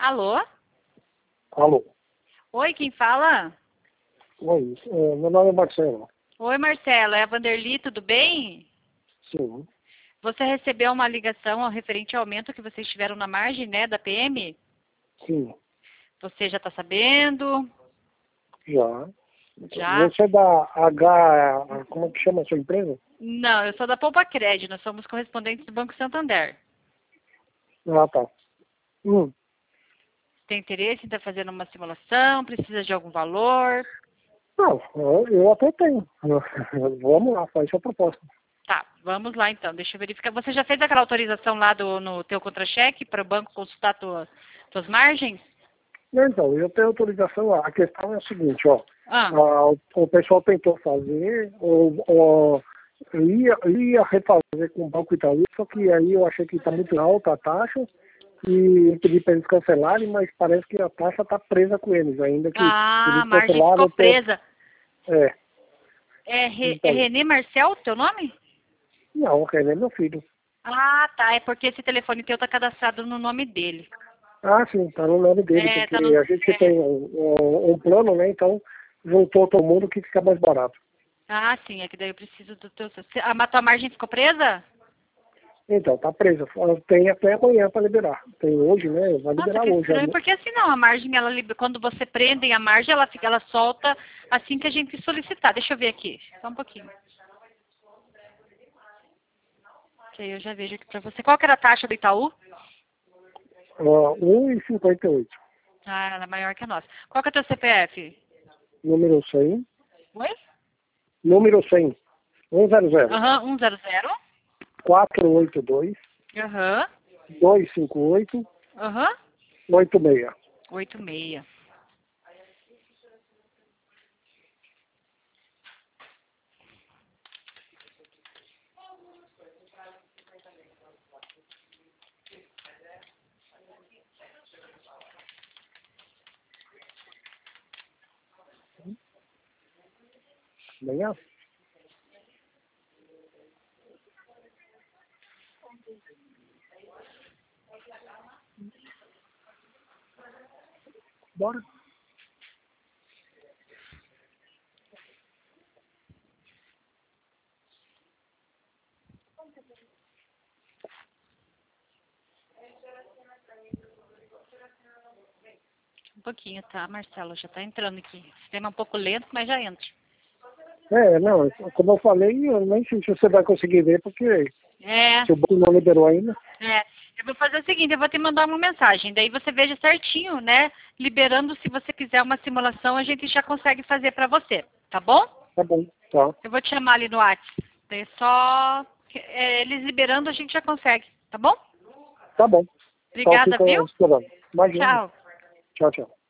Alô? Alô. Oi, quem fala? Oi, meu nome é Marcelo. Oi, Marcelo, é a Vanderly, tudo bem? Sim, Você recebeu uma ligação referente ao aumento que vocês tiveram na margem, né, da PM? sim, Você já está sabendo? já. Já? Você é da H, como é que chama a sua empresa? Não, eu sou da Poupa Crédito, nós somos correspondentes do Banco Santander. Ah, tá. Tem interesse em estar fazendo uma simulação? Precisa de algum valor? Não, eu até tenho. Vamos lá, faz sua proposta. Tá, vamos lá então, deixa eu verificar. Você já fez aquela autorização lá no teu contra-cheque para o banco consultar tuas margens? Não, então, eu tenho autorização lá. A questão é a seguinte, ó. Ah, O pessoal tentou fazer, ia refazer com o Banco Itaú, só que aí eu achei que está muito alta a taxa e eu pedi para eles cancelarem, mas parece que a taxa está presa com eles, ainda que a eles margem cancelaram. ficou presa. É, É então, Renê Marcel, teu nome? não, o René é meu filho. Ah, tá. É porque esse telefone teu tá cadastrado no nome dele. Ah, sim, tá no nome dele, É, porque tá no. a gente tem um plano, né, então juntou todo mundo que fica mais barato. Ah, sim, é que daí eu preciso do teu. A tua margem ficou presa? Então, tá presa. Tem até amanhã para liberar. Tem hoje, né? Vai Nossa, liberar que hoje. estranho, porque assim não, a margem, quando você prende a margem, ela solta assim que a gente solicitar. Deixa eu ver aqui, só um pouquinho. Que aí eu já vejo aqui pra você. Qual que era a taxa do Itaú? 1,58. Ah, ela é maior que a nossa. Qual que é o teu CPF? Número 100. Oi? Número 100. 100. Aham, 100. 482 Aham, 258 aham. 86. 86. Amanhã? Bora. Um pouquinho, tá, Marcelo? Já tá entrando aqui. O sistema é um pouco lento, mas já entra. Não, como eu falei, eu nem sei se você vai conseguir ver, porque É, se o banco não liberou ainda. é. Eu vou fazer o seguinte, eu vou te mandar uma mensagem, daí você veja certinho, né? Liberando, se você quiser uma simulação, a gente já consegue fazer pra você, tá bom? Tá bom, tá. Eu vou te chamar ali no WhatsApp. Daí é só eles liberando, a gente já consegue, tá bom? Tá bom. Só Obrigada, fica viu? esperando. Imagina. Tchau. Tchau, tchau.